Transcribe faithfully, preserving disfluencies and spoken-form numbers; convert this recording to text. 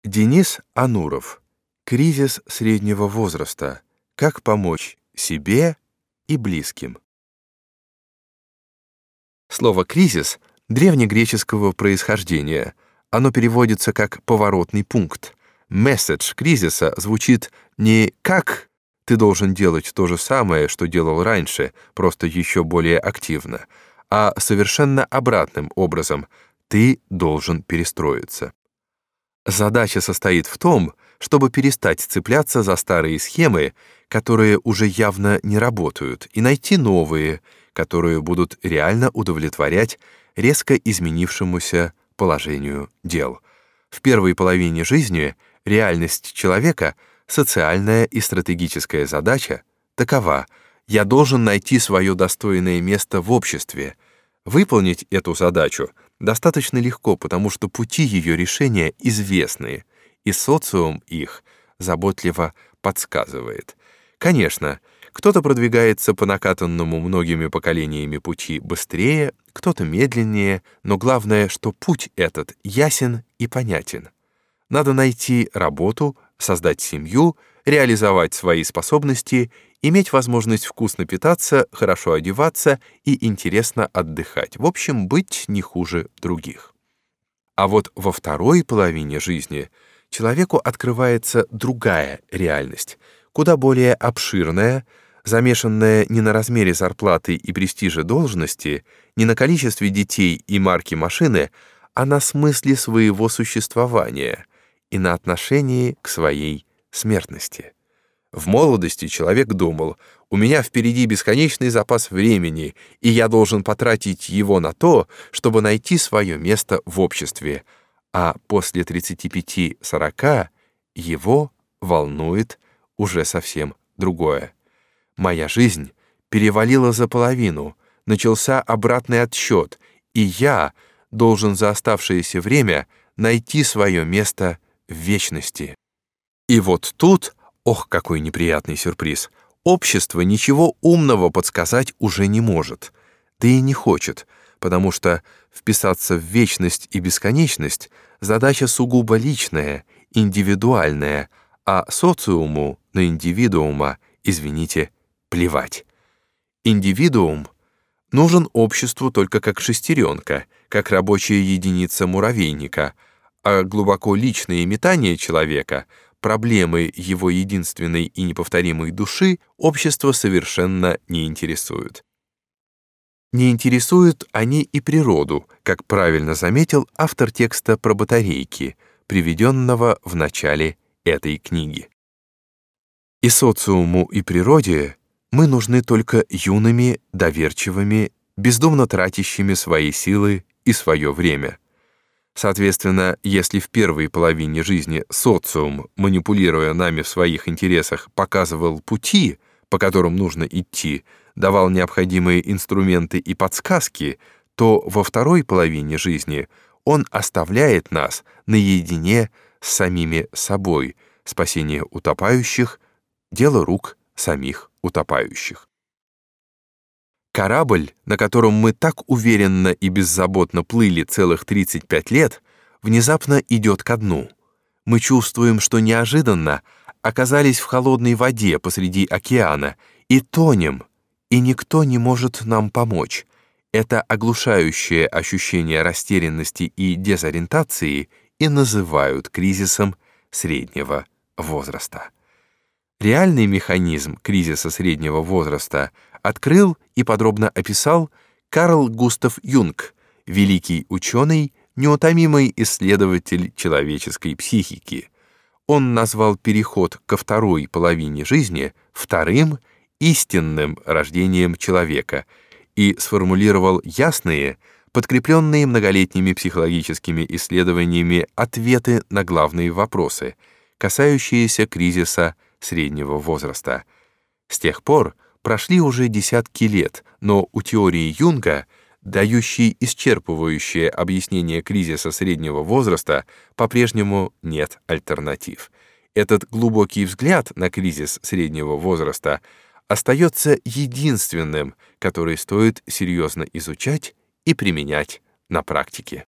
Денис Ануров. Кризис среднего возраста. Как помочь себе и близким. Слово «кризис» древнегреческого происхождения. Оно переводится как «поворотный пункт». Месседж кризиса звучит не «как ты должен делать то же самое, что делал раньше, просто еще более активно», а совершенно обратным образом «ты должен перестроиться». Задача состоит в том, чтобы перестать цепляться за старые схемы, которые уже явно не работают, и найти новые, которые будут реально удовлетворять резко изменившемуся положению дел. В первой половине жизни реальность человека, социальная и стратегическая задача такова: я должен найти свое достойное место в обществе. Выполнить эту задачу достаточно легко, потому что пути ее решения известны, и социум их заботливо подсказывает. Конечно, кто-то продвигается по накатанному многими поколениями пути быстрее, кто-то медленнее, но главное, что путь этот ясен и понятен. Надо найти работу, создать семью, реализовать свои способности, иметь возможность вкусно питаться, хорошо одеваться и интересно отдыхать. В общем, быть не хуже других. А вот во второй половине жизни человеку открывается другая реальность, куда более обширная, замешанная не на размере зарплаты и престиже должности, не на количестве детей и марке машины, а на смысле своего существования и на отношении к своей смертности. В молодости человек думал: у меня впереди бесконечный запас времени, и я должен потратить его на то, чтобы найти свое место в обществе, а после тридцати пяти — сорока его волнует уже совсем другое. Моя жизнь перевалила за половину, начался обратный отсчет, и я должен за оставшееся время найти свое место в вечности. И вот тут, ох, какой неприятный сюрприз, общество ничего умного подсказать уже не может, да и не хочет, потому что вписаться в вечность и бесконечность — задача сугубо личная, индивидуальная, а социуму на индивидуума, извините, плевать. Индивидуум нужен обществу только как шестеренка, как рабочая единица муравейника, а глубоко личные метания человека, проблемы его единственной и неповторимой души, общество совершенно не интересуют. Не интересуют они и природу, как правильно заметил автор текста про батарейки, приведенного в начале этой книги. И социуму, и природе мы нужны только юными, доверчивыми, бездумно тратящими свои силы и свое время. Соответственно, если в первой половине жизни социум, манипулируя нами в своих интересах, показывал пути, по которым нужно идти, давал необходимые инструменты и подсказки, то во второй половине жизни он оставляет нас наедине с самими собой. Спасение утопающих — дело рук самих утопающих. Корабль, на котором мы так уверенно и беззаботно плыли целых тридцать пять лет, внезапно идет ко дну. Мы чувствуем, что неожиданно оказались в холодной воде посреди океана и тонем, и никто не может нам помочь. Это оглушающее ощущение растерянности и дезориентации и называют кризисом среднего возраста. Реальный механизм кризиса среднего возраста открыл и подробно описал Карл Густав Юнг, великий ученый, неутомимый исследователь человеческой психики. Он назвал переход ко второй половине жизни вторым истинным рождением человека и сформулировал ясные, подкрепленные многолетними психологическими исследованиями ответы на главные вопросы, касающиеся кризиса среднего возраста. С тех пор прошли уже десятки лет, но у теории Юнга, дающей исчерпывающее объяснение кризиса среднего возраста, по-прежнему нет альтернатив. Этот глубокий взгляд на кризис среднего возраста остается единственным, который стоит серьезно изучать и применять на практике.